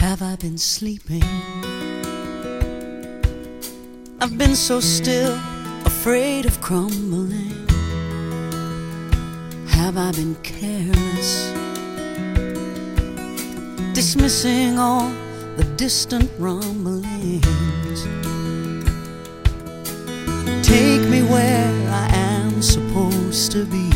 Have I been sleeping? I've been so still, afraid of crumbling. Have I been careless, dismissing all the distant rumblings? Take me where I am supposed to be,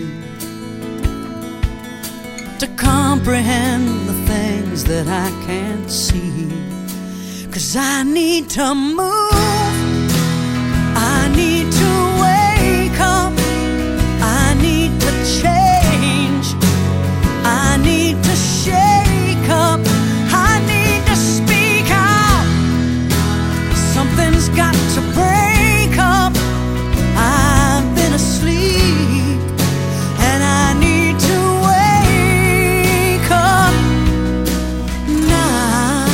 to comprehend the things that I can't see. 'Cause I need to move, I need to wake up, I need to change, I need to shake up, I need to speak out. Something's got to break up. I've been asleep and I need to wake up now.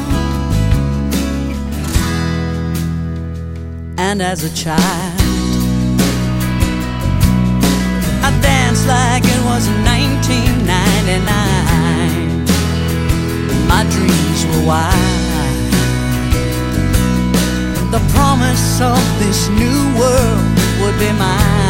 And as a child, I danced like it was 1999. My dreams were wide, the promise of this new world would be mine.